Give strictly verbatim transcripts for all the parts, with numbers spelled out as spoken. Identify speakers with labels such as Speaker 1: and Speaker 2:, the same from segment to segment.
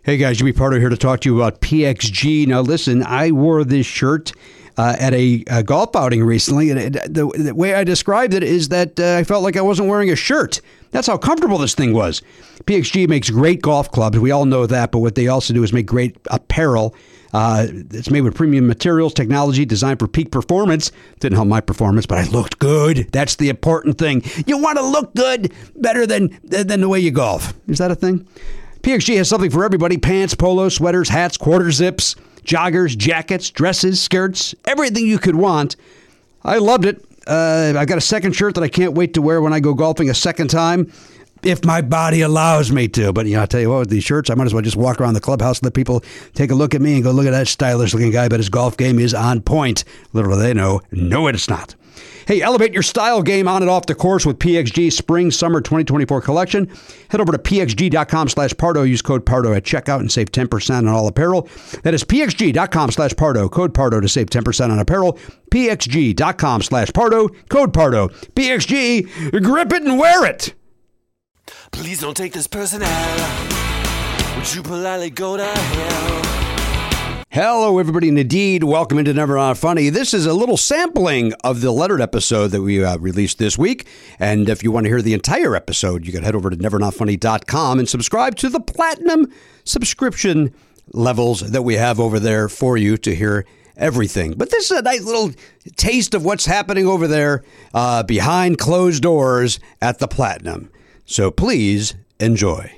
Speaker 1: Hey guys, Jimmy Pardo here to talk to you about P X G. Now listen, I wore this shirt uh, at a, a golf outing recently, and it, the, the way I described it is that uh, I felt like I wasn't wearing a shirt. That's how comfortable this thing was. P X G makes great golf clubs. We all know that, but what they also do is make great apparel. Uh, it's made with premium materials, technology, designed for peak performance. Didn't help my performance, but I looked good. That's the important thing. You want to look good better than than the way you golf. Is that a thing? P X G has something for everybody. Pants, polos, sweaters, hats, quarter zips, joggers, jackets, dresses, skirts, everything you could want. I loved it. Uh, I got a second shirt that I can't wait to wear when I go golfing a second time, if my body allows me to. But, you know, I'll tell you what, with these shirts, I might as well just walk around the clubhouse and let people take a look at me and go, look at that stylish-looking guy, but his golf game is on point. Little do they know, no, it's not. Hey, elevate your style game on and off the course with P X G Spring Summer twenty twenty-four collection. Head over to pxg.com slash Pardo. Use code Pardo at checkout and save ten percent on all apparel. That is pxg.com slash Pardo. Code Pardo to save ten percent on apparel. pxg.com slash Pardo. Code Pardo. P X G, grip it and wear it.
Speaker 2: Please don't take this person out. Would you politely go to hell?
Speaker 1: Hello, everybody, and indeed, welcome into Never Not Funny. This is a little sampling of the lettered episode that we uh, released this week. And if you want to hear the entire episode, you can head over to never not funny dot com and subscribe to the platinum subscription levels that we have over there for you to hear everything. But this is a nice little taste of what's happening over there uh, behind closed doors at the Platinum. So please enjoy.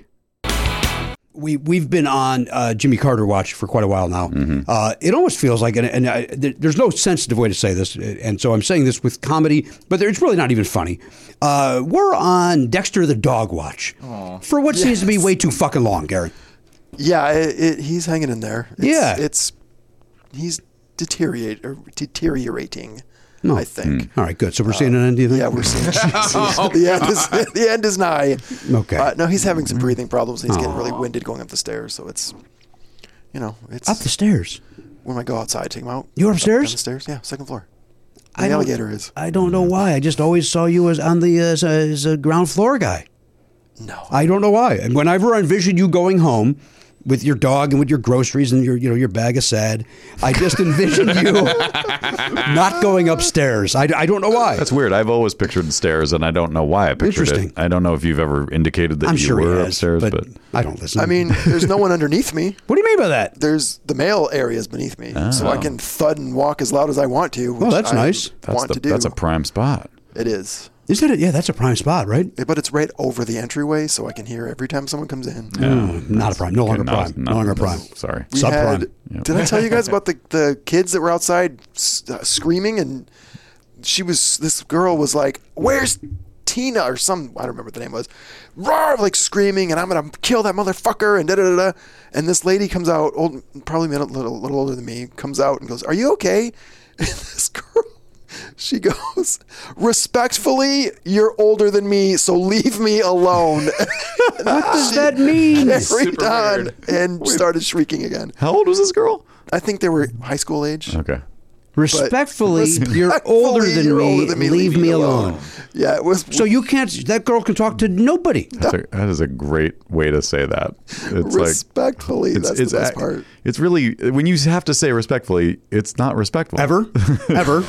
Speaker 1: We, we've been on uh, Jimmy Carter Watch for quite a while now. Mm-hmm. Uh, it almost feels like, and, and I, there's no sensitive way to say this, and so I'm saying this with comedy, but it's really not even funny. Uh, we're on Dexter the Dog Watch Aww. for what yes. seems to be way too fucking long, Gary.
Speaker 3: Yeah, it, it, he's hanging in there. It's,
Speaker 1: yeah.
Speaker 3: It's, he's deteriorate, or deteriorating.
Speaker 1: No.
Speaker 3: I think.
Speaker 1: Mm. All right, good. So we're seeing uh, an end, do you think?
Speaker 3: Yeah, we're seeing oh, the, end is, the end is nigh.
Speaker 1: Okay.
Speaker 3: Uh, no, he's having some breathing problems. He's Aww. getting really winded going up the stairs. So it's, you know, it's...
Speaker 1: Up the stairs?
Speaker 3: When I go outside, take him out.
Speaker 1: You're upstairs?
Speaker 3: Up the stairs, yeah, second floor. The
Speaker 1: I
Speaker 3: alligator is.
Speaker 1: I don't know why. I just always saw you as on the uh, as, a, as a ground floor guy.
Speaker 3: No.
Speaker 1: I don't know why. And whenever I envision you going home with your dog and with your groceries and your, you know, your bag of sad, I just envision you not going upstairs. I, I don't know why.
Speaker 4: That's weird. I've always pictured the stairs, and I don't know why I pictured
Speaker 1: Interesting.
Speaker 4: it. I don't know if you've ever indicated that
Speaker 1: I'm
Speaker 4: you
Speaker 1: sure
Speaker 4: were
Speaker 1: has,
Speaker 4: upstairs,
Speaker 1: but,
Speaker 4: but
Speaker 1: I don't listen.
Speaker 3: I mean, there's no one underneath me.
Speaker 1: What do you mean by that?
Speaker 3: There's the mail areas beneath me,
Speaker 4: oh.
Speaker 3: so I can thud and walk as loud as I want to. Which
Speaker 1: oh, that's
Speaker 3: I
Speaker 1: nice.
Speaker 4: That's
Speaker 3: want
Speaker 4: the,
Speaker 3: to do.
Speaker 4: That's a prime spot.
Speaker 3: It is.
Speaker 1: Is that it? Yeah, that's a prime spot, right?
Speaker 3: But it's right over the entryway, so I can hear every time someone comes in.
Speaker 1: Yeah. No, not a prime. No longer prime. No, no longer prime.
Speaker 4: Sorry.
Speaker 3: We
Speaker 1: Subprime.
Speaker 3: Had,
Speaker 4: yep.
Speaker 3: Did I tell you guys about the, the kids that were outside uh, screaming? And she was, this girl was like, "Where's Tina?" or some, I don't remember what the name was. Roar, like screaming, and I'm going to kill that motherfucker, and da da da. And this lady comes out, old, probably a little, little older than me, comes out and goes, "Are you okay?" And this girl, she goes, "Respectfully, you're older than me, so leave me alone."
Speaker 1: What does that mean?
Speaker 3: Freaked on and Wait. started shrieking again.
Speaker 4: How old was this girl?
Speaker 3: I think they were high school age.
Speaker 4: Okay.
Speaker 1: Respectfully,
Speaker 3: Respectfully,
Speaker 1: you're older than
Speaker 3: you're
Speaker 1: me.
Speaker 3: older than me.
Speaker 1: Leave, leave me alone. alone.
Speaker 3: Yeah, it was.
Speaker 1: So you can't. That girl can talk to nobody.
Speaker 4: That's a, that is a great way to say that. It's
Speaker 3: respectfully.
Speaker 4: Like, it's,
Speaker 3: that's
Speaker 4: it's,
Speaker 3: the best
Speaker 4: it's,
Speaker 3: part.
Speaker 4: It's really when you have to say respectfully. It's not respectful.
Speaker 1: Ever, ever.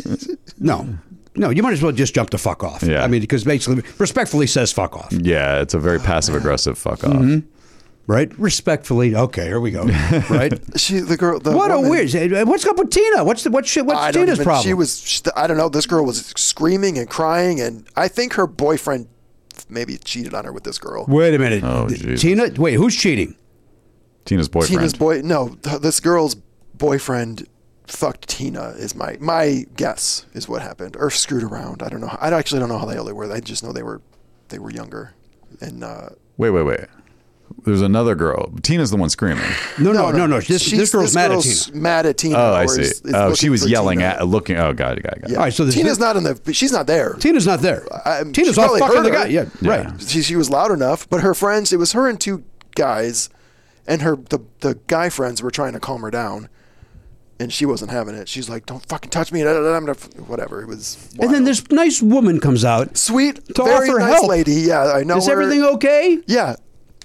Speaker 1: No. No, you might as well just jump to fuck off.
Speaker 4: Yeah.
Speaker 1: I mean, because basically, respectfully says fuck off.
Speaker 4: Yeah, it's a very passive aggressive fuck off.
Speaker 1: Mm-hmm. Right? Respectfully. Okay, here we go. Right?
Speaker 3: She, the girl, the
Speaker 1: What
Speaker 3: woman,
Speaker 1: a weird. What's up with Tina? What's the what shit? What's
Speaker 3: I don't
Speaker 1: Tina's
Speaker 3: even,
Speaker 1: problem?
Speaker 3: She was. She, I don't know. This girl was screaming and crying, and I think her boyfriend maybe cheated on her with this girl.
Speaker 1: Wait a minute.
Speaker 4: Oh, Jesus.
Speaker 1: Tina. Wait, who's cheating?
Speaker 4: Tina's boyfriend.
Speaker 3: Tina's boy. No, th- this girl's boyfriend fucked Tina. Is my my guess is what happened, or screwed around. I don't know. I actually don't know how they old they were. I just know they were they were younger. And uh,
Speaker 4: wait, wait, wait. There's another girl. Tina's the one screaming.
Speaker 1: No, no, no, no. no. This, this girl's
Speaker 3: this
Speaker 1: mad
Speaker 3: girl's
Speaker 1: at Tina.
Speaker 3: Mad at Tina.
Speaker 4: Oh, I see.
Speaker 3: Is, is
Speaker 4: oh, she was yelling
Speaker 3: Tina.
Speaker 4: at, looking. Oh, got it, got it, got it.
Speaker 3: Yeah.
Speaker 1: All right, so
Speaker 3: Tina's not in the. She's not there.
Speaker 1: Tina's not there.
Speaker 3: I,
Speaker 1: Tina's off fucking the guy. Yeah,
Speaker 4: yeah,
Speaker 1: right.
Speaker 3: She she was loud enough, but her friends. It was her and two guys, and her the the guy friends were trying to calm her down. And she wasn't having it. She's like, "Don't fucking touch me!" Whatever. It was. Wild.
Speaker 1: And then this nice woman comes out,
Speaker 3: sweet,
Speaker 1: to
Speaker 3: very
Speaker 1: offer
Speaker 3: nice
Speaker 1: help.
Speaker 3: lady. Yeah, I know.
Speaker 1: Is
Speaker 3: her.
Speaker 1: everything okay?
Speaker 3: Yeah,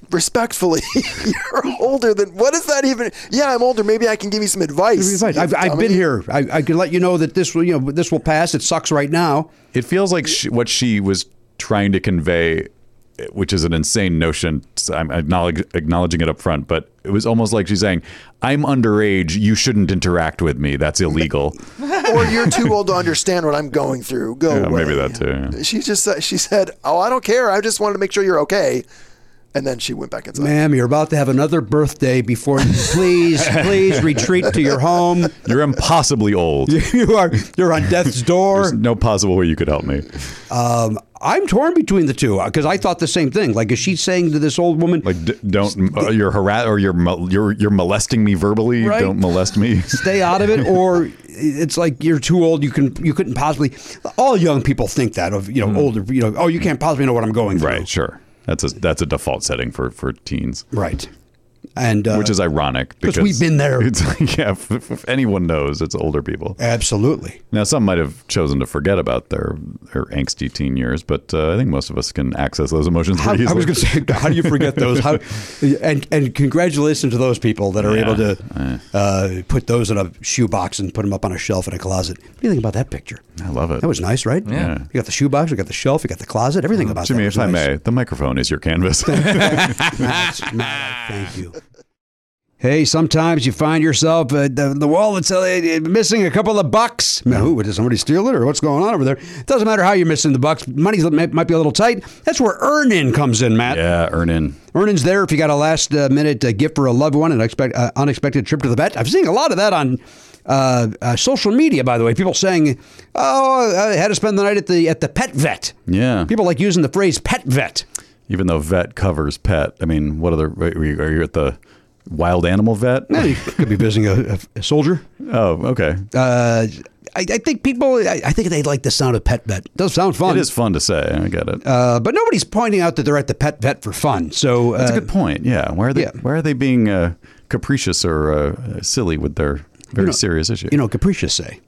Speaker 3: respectfully, you're older than, what is that even? Yeah, I'm older. Maybe I can give you some advice.
Speaker 1: I've, I've, I've been here. I, I can let you know that this will, you know, this will pass. It sucks right now.
Speaker 4: It feels like she, what she was trying to convey, which is an insane notion. I'm acknowledge, acknowledging it up front, but it was almost like she's saying, I'm underage. You shouldn't interact with me. That's illegal.
Speaker 3: Or you're too old to understand what I'm going through. Go
Speaker 4: Yeah,
Speaker 3: away.
Speaker 4: maybe that too. Yeah.
Speaker 3: She just said, she said, oh, I don't care. I just wanted to make sure you're okay. And then she went back inside.
Speaker 1: Ma'am, you're about to have another birthday before you. Please, please retreat to your home.
Speaker 4: You're impossibly old.
Speaker 1: You are, you're on death's door.
Speaker 4: There's no possible way you could help me.
Speaker 1: Um, I'm torn between the two because I thought the same thing. Like, is she saying to this old woman,
Speaker 4: Like, d- don't uh, you're harass or you're mo- you're you're molesting me verbally.
Speaker 1: Right.
Speaker 4: Don't molest me.
Speaker 1: stay out of it, or it's like you're too old. You can you couldn't possibly. All young people think that of you know older. You know, oh, you can't possibly know what I'm going through.
Speaker 4: Right. Sure. That's a that's a default setting for for teens.
Speaker 1: Right. And uh,
Speaker 4: Which is ironic because
Speaker 1: we've been there.
Speaker 4: It's like, yeah, if, if anyone knows, it's older people.
Speaker 1: Absolutely.
Speaker 4: Now, some might have chosen to forget about their their angsty teen years, but uh, I think most of us can access those emotions
Speaker 1: How,
Speaker 4: pretty
Speaker 1: I
Speaker 4: easily.
Speaker 1: was going to say, how do you forget those? How, and and congratulations to those people that are
Speaker 4: Yeah.
Speaker 1: able to uh, put those in a shoebox and put them up on a shelf in a closet. What do you think about that picture?
Speaker 4: I love it.
Speaker 1: That was nice, right?
Speaker 4: Yeah.
Speaker 1: You got the shoebox, you got the shelf, you got the closet, everything about
Speaker 4: Jimmy,
Speaker 1: that.
Speaker 4: if
Speaker 1: was
Speaker 4: I
Speaker 1: nice.
Speaker 4: may, the microphone is your canvas.
Speaker 1: Matt, Matt, thank you. Hey, sometimes you find yourself at the, the wallet's uh, missing a couple of bucks. Man, who, did somebody steal it or what's going on over there? It doesn't matter how you're missing the bucks. Money might, might be a little tight. That's where Earnin comes in, Matt.
Speaker 4: Yeah, earn in.
Speaker 1: Earnin's there if you got a last uh, minute uh, gift for a loved one, an expect, uh, unexpected trip to the vet. I'm seeing a lot of that on uh, uh, social media, by the way. People saying, "Oh, I had to spend the night at the at the pet vet."
Speaker 4: Yeah.
Speaker 1: People like using the phrase "pet vet."
Speaker 4: Even though vet covers pet, I mean, what other? Are you, are you at the wild animal vet?
Speaker 1: Yeah, you could be visiting a, a, a soldier.
Speaker 4: Oh, okay.
Speaker 1: Uh, I, I think people, I, I think they like the sound of pet vet. It does sound fun.
Speaker 4: It is fun to say. I get it.
Speaker 1: Uh, but nobody's pointing out that they're at the pet vet for fun. So
Speaker 4: That's
Speaker 1: uh,
Speaker 4: a good point. Yeah. Why are they?
Speaker 1: yeah.
Speaker 4: Why are they being uh, capricious or uh, silly with their very
Speaker 1: know,
Speaker 4: serious issue?
Speaker 1: You know, capricious say.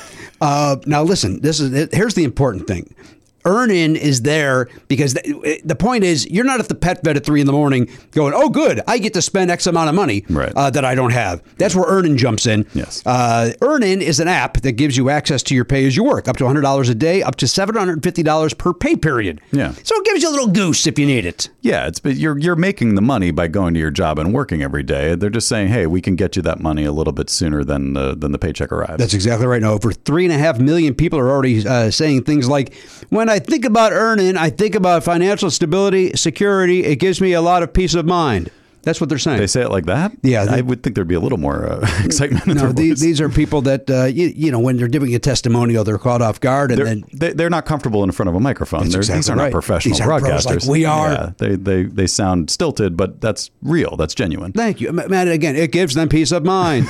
Speaker 1: uh, now listen, this is here's the important thing. Earn-in is there because the, the point is you're not at the pet vet at three in the morning going, oh, good, I get to spend X amount of money
Speaker 4: Right.
Speaker 1: uh, that I don't have. That's where Earn-in jumps in.
Speaker 4: Yes.
Speaker 1: Uh, Earn-in is an app that gives you access to your pay as you work, up to one hundred dollars a day, up to seven hundred fifty dollars per pay period.
Speaker 4: Yeah.
Speaker 1: So it gives you a little goose if you need it.
Speaker 4: Yeah, it's but you're you're making the money by going to your job and working every day. They're just saying, hey, we can get you that money a little bit sooner than the than the paycheck arrives.
Speaker 1: That's exactly right. Now, over three and a half million people are already uh, saying things like, when I think about earning, I think about financial stability, security. It gives me a lot of peace of mind. That's what they're saying.
Speaker 4: They say it like that?
Speaker 1: Yeah, they-
Speaker 4: I would think there'd be a little more uh, excitement in
Speaker 1: No,
Speaker 4: their
Speaker 1: the,
Speaker 4: voice.
Speaker 1: these are people that, uh, you, you know, when they're giving a testimonial, they're caught off guard. And
Speaker 4: They're,
Speaker 1: then
Speaker 4: they, they're not comfortable in front of a microphone.
Speaker 1: That's
Speaker 4: They're,
Speaker 1: exactly
Speaker 4: these are
Speaker 1: right.
Speaker 4: not professional
Speaker 1: These aren't pros
Speaker 4: broadcasters.
Speaker 1: like we are.
Speaker 4: Yeah, they, they, they sound stilted, but that's real. That's genuine.
Speaker 1: Thank you. Matt, again, it gives them peace of mind.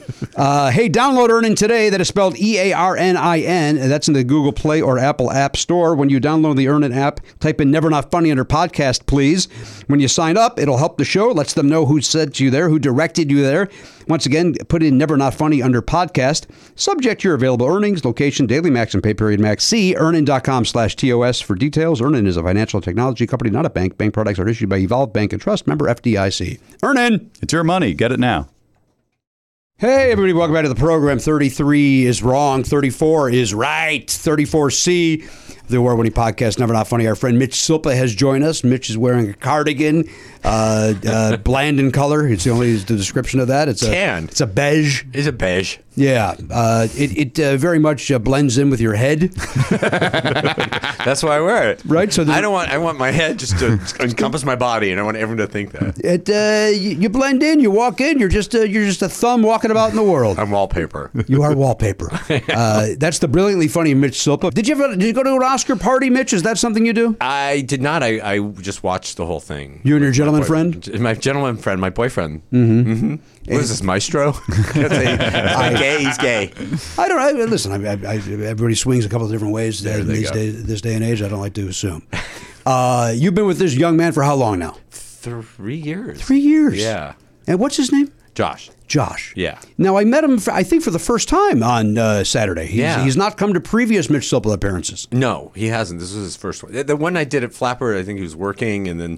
Speaker 1: uh, hey, download Earnin today. That is spelled E A R N I N. That's in the Google Play or Apple App Store. When you download the Earnin app, type in Never Not Funny under podcast, please. When you sign up, it'll help the show. Lets them know who sent you there, who directed you there. Once again, put in Never Not Funny under podcast. Subject to your available earnings, location, daily max, and pay period max. See earnin.com slash TOS for details. Earnin is a financial technology company, not a bank. Bank products are issued by Evolve Bank and Trust, member F D I C. Earnin!
Speaker 4: It's your money. Get it now.
Speaker 1: Hey, everybody, welcome back to the program. thirty-three is wrong. thirty-four is right. thirty-four C, the award-winning podcast, Never Not Funny. Our friend Mitch Silpa has joined us. Mitch is wearing a cardigan, uh, uh, bland in color. It's the only the description of that. It's a,
Speaker 5: Tan.
Speaker 1: It's a beige.
Speaker 5: Is it beige?
Speaker 1: Yeah. Uh, it it uh, very much uh, blends in with your head.
Speaker 5: That's why I wear it.
Speaker 1: Right, so the-
Speaker 5: I don't want I want my head just to encompass my body, and I want everyone to think that
Speaker 1: It uh, you, you blend in. You walk in. You're just a, you're just a thumb walking about in the world.
Speaker 5: I'm wallpaper.
Speaker 1: You are wallpaper. Uh, that's the brilliantly funny Mitch Silpa. Did you ever did you go to an Oscar party, Mitch? Is that something you do?
Speaker 5: I did not. I, I just watched the whole thing.
Speaker 1: You and your gentleman
Speaker 5: My boy-
Speaker 1: friend?
Speaker 5: My gentleman friend, my boyfriend. Mm-hmm. mm-hmm. What is this, Maestro? That's a, that's a gay. He's gay.
Speaker 1: I don't. I, listen, I, I, I, everybody swings a couple of different ways uh,
Speaker 5: they
Speaker 1: these
Speaker 5: go.
Speaker 1: days, this day and age. I don't like to assume. Uh, you've been with this young man for how long now?
Speaker 5: Three years.
Speaker 1: Three years.
Speaker 5: Yeah.
Speaker 1: And what's his name?
Speaker 5: Josh.
Speaker 1: Josh.
Speaker 5: Yeah.
Speaker 1: Now I met him, for, I think, for the first time on uh, Saturday. He's,
Speaker 5: Yeah.
Speaker 1: he's not come to previous Mitch Silpa appearances.
Speaker 5: No, he hasn't. This was his first one. The- The one I did at Flapper, I think he was working, and then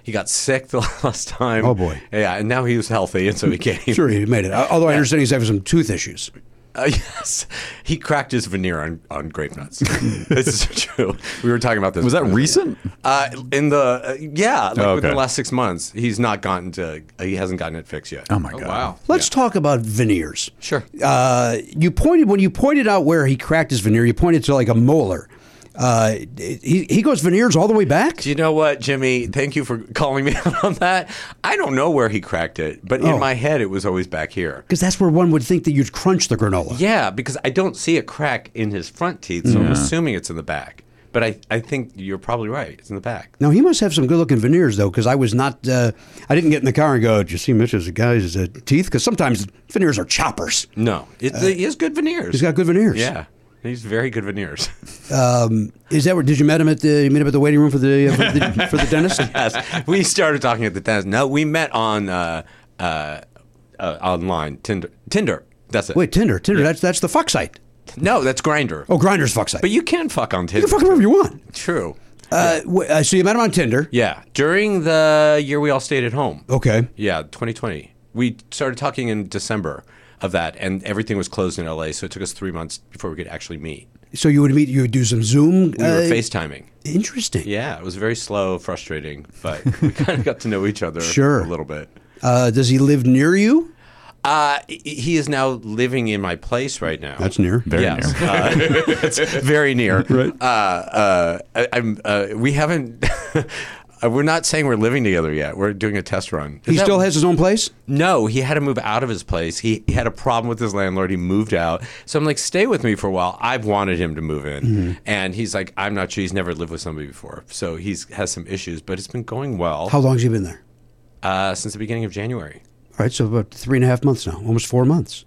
Speaker 5: He got sick the last time.
Speaker 1: Oh, boy.
Speaker 5: Yeah, and now he was healthy, and so he came.
Speaker 1: Sure, he made it. Although I understand he's having some tooth issues.
Speaker 5: Uh, yes, he cracked his veneer on, on grape nuts. This is true. We were talking about this.
Speaker 4: Was that recent?
Speaker 5: Uh, in the uh, yeah, like
Speaker 4: Oh,
Speaker 5: within
Speaker 4: okay.
Speaker 5: the last six months, he's not gotten to. Uh, he hasn't gotten it fixed yet.
Speaker 4: Oh my god!
Speaker 5: Wow.
Speaker 1: Let's talk about veneers.
Speaker 5: Sure.
Speaker 1: Uh, you pointed when you pointed out where he cracked his veneer. You pointed to like a molar. Uh, he he goes veneers all the way back.
Speaker 5: Do you know what, Jimmy? Thank you for calling me out on that. I don't know where he cracked it, but
Speaker 1: Oh.
Speaker 5: in my head, it was always back here.
Speaker 1: Because that's where one would think that you'd crunch the granola.
Speaker 5: Yeah, because I don't see a crack in his front teeth, so I'm assuming it's in the back. But I, I think you're probably right. It's in the back.
Speaker 1: Now he must have some good-looking veneers, though, because I was not. Uh, I didn't get in the car and go, "Did you see Mitch's guy's uh, teeth?" Because sometimes veneers are choppers.
Speaker 5: No, it, he has good veneers.
Speaker 1: He's got good veneers.
Speaker 5: Yeah, he's very good veneers.
Speaker 1: Um, is that where? Did you met him at the? You met him at the waiting room for the uh, for the, for the dentist?
Speaker 5: Yes, we started talking at the dentist. No, we met on uh, uh, uh, online Tinder. Tinder. That's it.
Speaker 1: Wait, Tinder. Tinder. That's that's the fuck site.
Speaker 5: No, that's Grindr.
Speaker 1: Oh, Grindr's fuck site.
Speaker 5: But you can fuck on
Speaker 1: you
Speaker 5: Tinder.
Speaker 1: can fuck wherever you want.
Speaker 5: True.
Speaker 1: Uh, w- uh, so you met him on Tinder.
Speaker 5: Yeah, during the year we all stayed at home.
Speaker 1: Okay.
Speaker 5: Yeah, twenty twenty. We started talking in December of that, and everything was closed in L A, so it took us three months before we could actually meet.
Speaker 1: So you would meet. You would do some Zoom.
Speaker 5: We were FaceTiming.
Speaker 1: Interesting.
Speaker 5: Yeah, it was very slow, frustrating, but we kind of got to know each other
Speaker 1: Sure.
Speaker 5: a little bit.
Speaker 1: Uh, does he live near you?
Speaker 5: Uh, he is now living in my place right now.
Speaker 1: That's near.
Speaker 4: Very
Speaker 5: yes.
Speaker 4: near.
Speaker 5: Uh, it's very near.
Speaker 1: Right.
Speaker 5: Uh, uh, I, I'm. Uh, we haven't. We're not saying we're living together yet. We're doing a test run. Is
Speaker 1: He
Speaker 5: that-
Speaker 1: still has his own place.
Speaker 5: No, he had to move out of his place. He, he had a problem with his landlord. He moved out. So I'm like, stay with me for a while. I've wanted him to move in.
Speaker 1: Mm-hmm.
Speaker 5: And he's like, I'm not sure. He's never lived with somebody before. So he's has some issues, but it's been going well
Speaker 1: How long has he been there?
Speaker 5: uh, since the beginning of January.
Speaker 1: All right, so about three and a half months now, almost four months.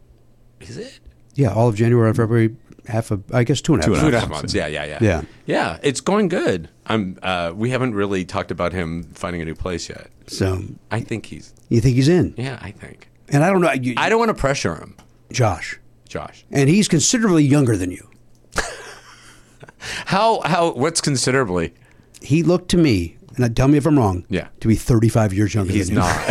Speaker 5: Is it?
Speaker 1: Yeah, all of January, February, half of, I guess two and a half.
Speaker 4: Two and
Speaker 5: Two and a
Speaker 4: half
Speaker 5: half months.
Speaker 4: months,
Speaker 5: Yeah, yeah, yeah.
Speaker 1: Yeah.
Speaker 5: Yeah, it's going good. I'm. Uh, we haven't really talked about him finding a new place yet.
Speaker 1: So
Speaker 5: I think he's.
Speaker 1: you think he's in?
Speaker 5: Yeah, I think.
Speaker 1: And I don't know, you,
Speaker 5: I don't want to pressure him,
Speaker 1: Josh.
Speaker 5: Josh.
Speaker 1: And he's considerably younger than you.
Speaker 5: How? How? What's considerably?
Speaker 1: He looked to me, and tell me if I'm wrong.
Speaker 5: Yeah.
Speaker 1: To be thirty-five years younger.
Speaker 5: He's
Speaker 1: than you.
Speaker 5: not.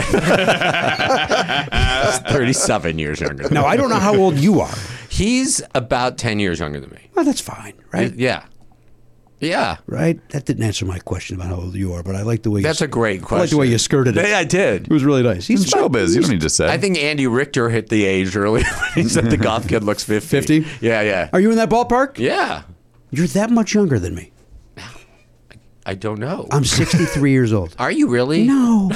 Speaker 5: He's thirty-seven years younger. Than
Speaker 1: Now
Speaker 5: me.
Speaker 1: I don't know how old you are.
Speaker 5: He's about ten years younger than me.
Speaker 1: Well, that's fine, right?
Speaker 5: Yeah. Yeah.
Speaker 1: Right. That didn't answer my question about how old you are, but I like the way.
Speaker 5: That's
Speaker 1: you,
Speaker 5: a great question.
Speaker 1: I like the way you skirted it.
Speaker 5: Yeah, I did.
Speaker 1: It was really nice.
Speaker 4: He's showbiz. You don't need to say.
Speaker 5: I think Andy Richter hit the age early when he said the goth kid looks fifty.
Speaker 1: fifty?
Speaker 5: Yeah, yeah.
Speaker 1: Are you in that ballpark?
Speaker 5: Yeah.
Speaker 1: You're that much younger than me.
Speaker 5: I don't know.
Speaker 1: I'm sixty-three years old.
Speaker 5: Are you really?
Speaker 1: No.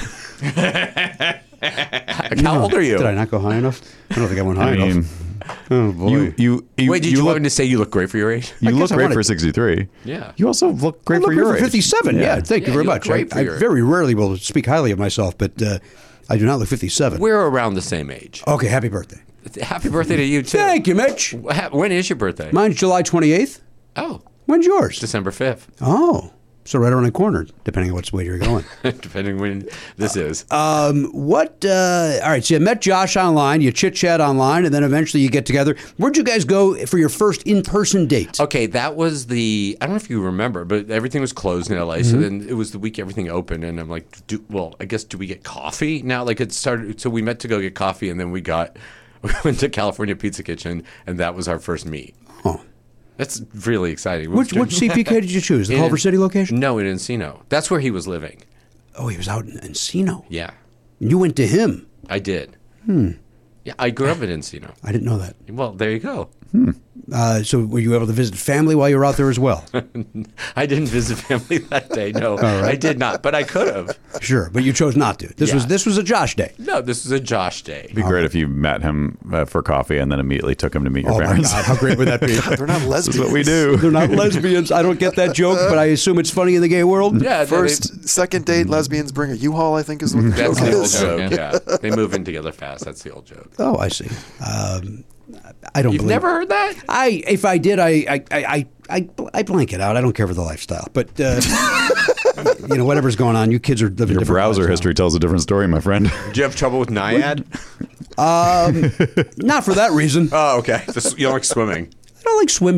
Speaker 5: How old are you?
Speaker 1: Did I not go high enough? I don't think I went high
Speaker 4: I mean,
Speaker 1: enough. Oh boy.
Speaker 4: you you you,
Speaker 5: Wait, did
Speaker 4: you
Speaker 5: you,
Speaker 4: look
Speaker 5: want me to say you look great for your age?
Speaker 4: you
Speaker 1: I
Speaker 4: look
Speaker 1: guess I
Speaker 4: great
Speaker 1: wanted-
Speaker 4: for sixty-three.
Speaker 5: Yeah.
Speaker 4: You also look great
Speaker 1: I look
Speaker 4: for
Speaker 1: great
Speaker 4: your
Speaker 1: for
Speaker 4: age.
Speaker 1: fifty-seven. Yeah, thank
Speaker 5: Yeah,
Speaker 1: you very
Speaker 5: you look
Speaker 1: much.
Speaker 5: great
Speaker 1: I,
Speaker 5: for
Speaker 1: I
Speaker 5: your-
Speaker 1: very rarely will speak highly of myself, but uh, I do not look fifty-seven.
Speaker 5: We're around the same age.
Speaker 1: Okay, happy birthday.
Speaker 5: Happy birthday to you too.
Speaker 1: Thank you, Mitch.
Speaker 5: Ha- When is your birthday?
Speaker 1: Mine's July twenty-eighth.
Speaker 5: Oh,
Speaker 1: When's yours?
Speaker 5: December fifth.
Speaker 1: Oh, so right around the corner, depending on which way you're going.
Speaker 5: Depending when this is.
Speaker 1: Um, what? Uh, all right, so you met Josh online, you chit chat online, and then eventually you get together. Where'd you guys go for your first in-person date?
Speaker 5: Okay, that was the. I don't know if you remember, but everything was closed in L A.
Speaker 1: Mm-hmm.
Speaker 5: So then it was the week everything opened, and I'm like, do, well, I guess do we get coffee now? Like it started. So we met to go get coffee, and then we got we went to California Pizza Kitchen, and that was our first meet.
Speaker 1: Oh.
Speaker 5: That's really exciting.
Speaker 1: Which, which C P K did you choose? The
Speaker 5: In-
Speaker 1: Culver City location?
Speaker 5: No, in Encino. That's where he was living.
Speaker 1: Oh, he was out in Encino.
Speaker 5: Yeah,
Speaker 1: You went to him.
Speaker 5: I did. Hmm. Yeah, I grew up in Encino.
Speaker 1: I didn't know that.
Speaker 5: Well, there you go.
Speaker 1: Uh, so were you able to visit family while you were out there as well?
Speaker 5: I didn't visit family that day. No, I did not, but I could have.
Speaker 1: Sure, but you chose not to. This
Speaker 5: Yeah.
Speaker 1: was this was a Josh day.
Speaker 5: No, this was a Josh day.
Speaker 4: It'd be great if you met him uh, for coffee and then immediately took him to meet your
Speaker 1: Oh my
Speaker 4: parents.
Speaker 1: God, how great would that be?
Speaker 3: They're not lesbians.
Speaker 4: This is what we do.
Speaker 1: They're not lesbians. I don't get that joke, but I assume it's funny in the gay world.
Speaker 5: Yeah,
Speaker 3: First, second date, lesbians bring a U-Haul, I think is what the
Speaker 5: That's
Speaker 3: joke
Speaker 5: the old
Speaker 3: is.
Speaker 5: joke. Yeah, they move in together fast. That's the old joke.
Speaker 1: Oh, I see. Um, I don't.
Speaker 5: You've
Speaker 1: believe
Speaker 5: never heard that?
Speaker 1: I if I did, I I, I I I I blank it out. I don't care for the lifestyle, but uh, you know whatever's going on, you kids are living
Speaker 4: Your
Speaker 1: different
Speaker 4: browser
Speaker 1: lives now.
Speaker 4: history tells a different story, my friend.
Speaker 5: Do you have trouble with Naiad?
Speaker 1: Not for that reason. I
Speaker 5: Oh, okay. This- You don't like swimming.
Speaker 1: don't like swimming.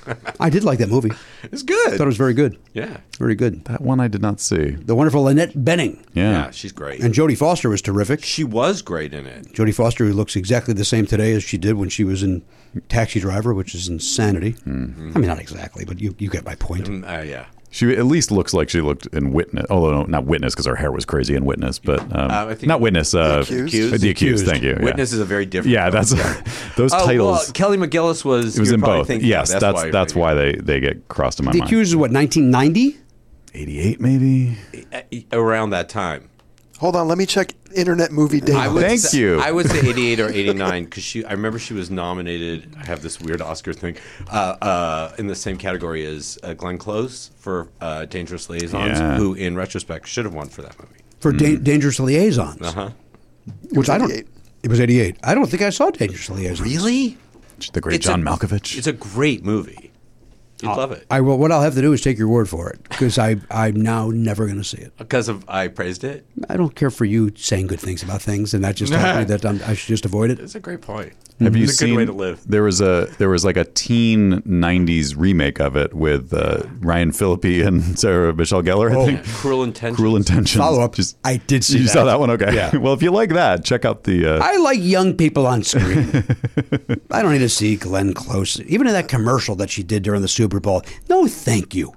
Speaker 1: I did like that movie.
Speaker 5: It's good.
Speaker 1: I thought it was very good.
Speaker 5: Yeah.
Speaker 1: Very good.
Speaker 4: That one I did not see.
Speaker 1: The wonderful Lynette Benning.
Speaker 4: Yeah.
Speaker 5: Yeah, she's great.
Speaker 1: And Jodie Foster was terrific.
Speaker 5: She was great in it.
Speaker 1: Jodie Foster, who looks exactly the same today as she did when she was in Taxi Driver, which is insanity. Mm-hmm. I mean, not exactly, but you, you get my point.
Speaker 5: Mm, uh, yeah.
Speaker 4: She at least looks like she looked in Witness. Although no, not Witness because her hair was crazy in Witness, but um,
Speaker 5: Uh, I think-
Speaker 4: not Witness. Uh,
Speaker 3: The Accused?
Speaker 4: The accused. The accused. Thank you. Yeah.
Speaker 5: Witness is a very different.
Speaker 4: Yeah, that's those
Speaker 5: Oh,
Speaker 4: titles.
Speaker 5: well, Kelly McGillis was.
Speaker 4: it was
Speaker 5: you're
Speaker 4: in
Speaker 5: probably
Speaker 4: both.
Speaker 5: thinking
Speaker 4: Yes,
Speaker 5: of.
Speaker 4: that's
Speaker 5: why,
Speaker 4: that's why they they get crossed in my
Speaker 1: The
Speaker 4: mind.
Speaker 1: Accused is what, nineteen ninety?
Speaker 4: eighty-eight maybe.
Speaker 5: around that time.
Speaker 3: Hold on, let me check Internet Movie Data.
Speaker 5: I would
Speaker 4: Thank
Speaker 5: say,
Speaker 4: you.
Speaker 5: I would say eighty-eight or eighty-nine because she. I remember she was nominated. I have this weird Oscar thing uh, uh, in the same category as uh, Glenn Close for uh, Dangerous Liaisons,
Speaker 4: Yeah.
Speaker 5: who in retrospect should have won for that movie.
Speaker 1: For da- Dangerous Liaisons.
Speaker 5: Uh huh.
Speaker 1: Which I don't.
Speaker 3: eighty-eight.
Speaker 1: It was eighty-eight. I don't think I saw Dangerous Liaisons.
Speaker 5: Really?
Speaker 4: The great
Speaker 5: It's
Speaker 4: John
Speaker 5: a-
Speaker 4: Malkovich.
Speaker 5: It's a great movie. You'd love it
Speaker 1: I will. What I'll have to do is take your word for it because I I'm now never going to see it.
Speaker 5: because of I praised it.
Speaker 1: I don't care for you saying good things about things, and that just tells me that I'm, I should just avoid it.
Speaker 5: It's a great point.
Speaker 4: Have you
Speaker 5: It's a
Speaker 4: seen?
Speaker 5: good way to live.
Speaker 4: There was a there was like a teen nineties remake of it with uh, Ryan Phillippe and Sarah Michelle Gellar. I think.
Speaker 5: Cruel Intentions.
Speaker 4: Cruel Intentions.
Speaker 1: Follow up.
Speaker 4: Just
Speaker 1: I did see
Speaker 4: you
Speaker 1: that.
Speaker 4: saw that one. Okay.
Speaker 1: Yeah.
Speaker 4: Well, if you like that, check out the. Uh,
Speaker 1: I like young people on screen. I don't need to see Glenn Close, even in that commercial that she did during the Super Bowl. No, thank you.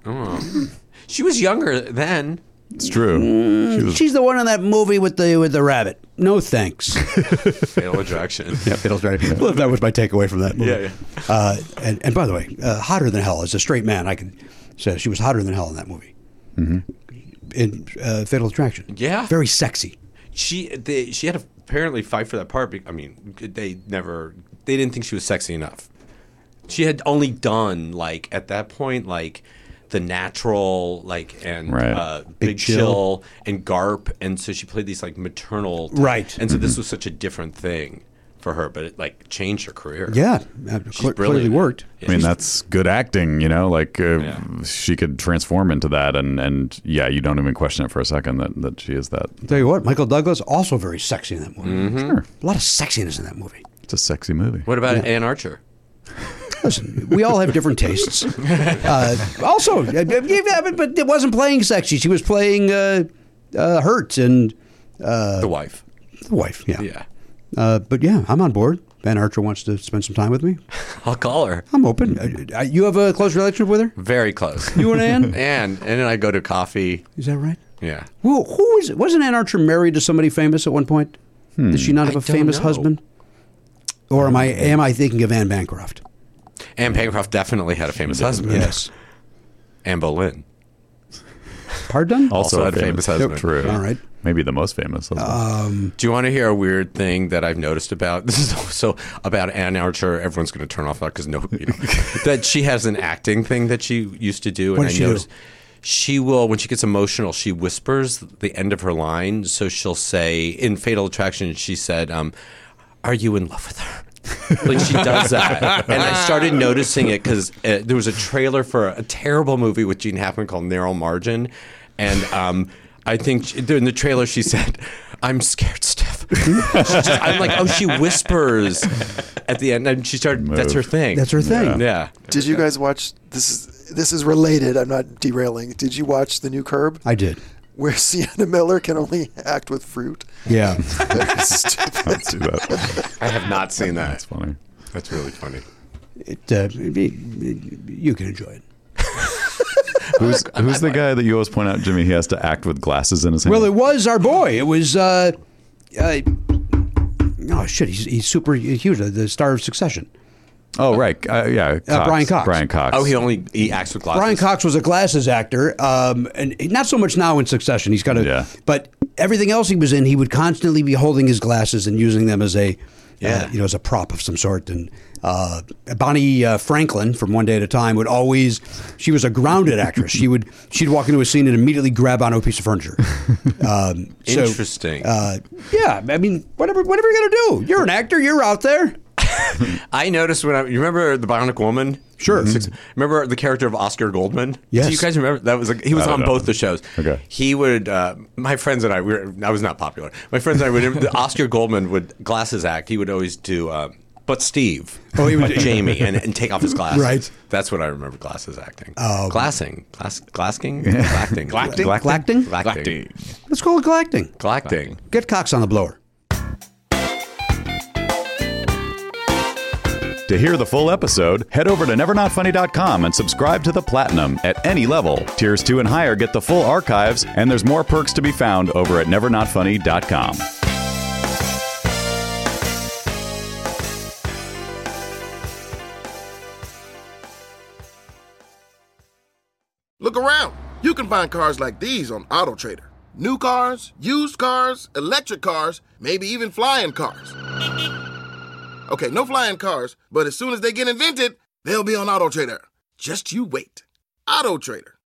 Speaker 5: She was younger then.
Speaker 4: it's true. She was
Speaker 1: She's the one in that movie with the with the rabbit. No thanks.
Speaker 5: Fatal Attraction.
Speaker 1: Yeah, Fiddle's right. Well, that was my takeaway from that movie.
Speaker 5: Yeah, yeah.
Speaker 1: Uh, and, and by the way, uh, hotter than hell. As a straight man, I can say she was hotter than hell in that movie. Mm-hmm. In uh, Fatal Attraction.
Speaker 5: Yeah.
Speaker 1: Very sexy.
Speaker 5: She they, she had to apparently fight for that part. be- I mean, they never they didn't think she was sexy enough. She had only done like at that point like The Natural, like and
Speaker 4: Right.
Speaker 5: uh, Big,
Speaker 1: Big
Speaker 5: Chill.
Speaker 1: Chill.
Speaker 5: and Garp, and so she played these like maternal
Speaker 1: Right.
Speaker 5: And so this was such a different thing for her, but it like changed her career.
Speaker 1: Yeah, uh,
Speaker 5: She's
Speaker 1: cl-
Speaker 5: brilliant.
Speaker 1: clearly worked.
Speaker 5: Yeah,
Speaker 4: I mean,
Speaker 5: she's-
Speaker 4: that's good acting, you know. Like uh,
Speaker 5: Yeah.
Speaker 4: she could transform into that, and and yeah, you don't even question it for a second that, that she is that.
Speaker 1: I'll tell you what, Michael Douglas also very sexy in that movie.
Speaker 5: Mm-hmm.
Speaker 4: Sure,
Speaker 1: A lot of sexiness in that movie.
Speaker 4: it's a sexy movie.
Speaker 5: What about Ann Archer?
Speaker 1: Listen, we all have different tastes. Uh, also, uh, yeah, but, but it wasn't playing sexy. She was playing uh, uh, Hurt and
Speaker 5: the wife.
Speaker 1: the wife. Yeah.
Speaker 5: Yeah.
Speaker 1: Uh, but yeah, I'm on board. Ben Archer wants to spend some time with me.
Speaker 5: I'll call her.
Speaker 1: I'm open. Uh, uh, you have a close relationship with her?
Speaker 5: Very close.
Speaker 1: You and Ann?
Speaker 5: and and then I go to coffee.
Speaker 1: Is that right?
Speaker 5: Yeah.
Speaker 1: Who, who is it? Wasn't Ann Archer married to somebody famous at one point? Did she not have
Speaker 5: I
Speaker 1: a
Speaker 5: don't
Speaker 1: famous
Speaker 5: know.
Speaker 1: husband? Or am I am I thinking of Anne Bancroft?
Speaker 5: Anne Bancroft definitely had a famous husband.
Speaker 1: Yes.
Speaker 5: Anne Boleyn.
Speaker 1: Pardon?
Speaker 5: Also had a famous husband.
Speaker 4: True.
Speaker 1: All right.
Speaker 4: Maybe the most famous. husband.
Speaker 5: Do you want to hear a weird thing that I've noticed about this? Is so about Ann Archer. Everyone's going to turn off that because no, you know, that she has an acting thing that she used to do.
Speaker 1: What
Speaker 5: and
Speaker 1: does
Speaker 5: I
Speaker 1: she do?
Speaker 5: noticed she will when she gets emotional, she whispers the end of her line. So she'll say in Fatal Attraction, she said, um, "Are you in love with her?" Like she does that, and I started noticing it because uh, there was a trailer for a terrible movie with Gene Hackman called Narrow Margin, and um, I think she, in the trailer she said, "I'm scared, Steph." She just, I'm like, oh, she whispers at the end, and she started. That's her thing.
Speaker 1: That's her thing.
Speaker 5: Yeah.
Speaker 3: Did you guys watch? This is this is related. I'm not derailing. Did you watch the new Curb,
Speaker 1: I did.
Speaker 3: where Sienna Miller can only act with fruit?
Speaker 1: Yeah.
Speaker 3: Very stupid.
Speaker 4: Let's do that.
Speaker 5: I have not seen that.
Speaker 4: That's funny.
Speaker 5: That's really funny.
Speaker 1: It, uh, you can enjoy it.
Speaker 4: Who's who's the guy that you always point out, Jimmy? He has to act with glasses in his hand.
Speaker 1: Well, it was our boy. It was, uh, uh, oh, shit, he's, he's super huge, the star of Succession.
Speaker 4: oh, right. Uh, yeah. Cox.
Speaker 1: Brian Cox.
Speaker 4: Brian Cox.
Speaker 5: Oh, he only he acts with glasses.
Speaker 1: Brian Cox was a glasses actor, um, and not so much now in Succession. He's kind of,
Speaker 4: Yeah.
Speaker 1: but everything else he was in, he would constantly be holding his glasses and using them as a,
Speaker 5: Yeah.
Speaker 1: uh, you know, as a prop of some sort. And uh, Bonnie uh, Franklin from One Day at a Time would always, she was a grounded actress. She would, she'd walk into a scene and immediately grab onto a piece of furniture. Um, so,
Speaker 5: Interesting.
Speaker 1: uh, yeah, I mean, whatever, whatever you're gonna do, you're an actor. You're out there.
Speaker 5: I noticed when I you remember the Bionic Woman.
Speaker 1: Sure.
Speaker 5: Six, remember the character of Oscar Goldman?
Speaker 1: Yes.
Speaker 5: Do you guys remember that was like he was
Speaker 4: I
Speaker 5: on
Speaker 4: don't know.
Speaker 5: both the shows.
Speaker 4: Okay.
Speaker 5: He would. Uh, my friends and I. We were. I was not popular. My friends and I would. the Oscar Goldman would glasses act. He would always do. Uh, but Steve.
Speaker 1: Oh, he was-
Speaker 5: but Jamie, and, and take off his glasses.
Speaker 1: Right.
Speaker 5: That's what I remember glasses acting.
Speaker 1: Oh.
Speaker 5: Glassing. Glass, glassing? Glacting.
Speaker 4: Glacting?
Speaker 1: Glacting?
Speaker 5: Glacting.
Speaker 1: Let's call it galacting.
Speaker 5: Glacting.
Speaker 1: Get Cox on the blower.
Speaker 4: To hear the full episode, head over to never not funny dot com and subscribe to the Platinum at any level. Tiers two and higher get the full archives, and there's more perks to be found over at never not funny dot com.
Speaker 6: Look around. You can find cars like these on AutoTrader. New cars, used cars, electric cars, maybe even flying cars. Okay, no flying cars, but as soon as they get invented, they'll be on AutoTrader. Just you wait. AutoTrader.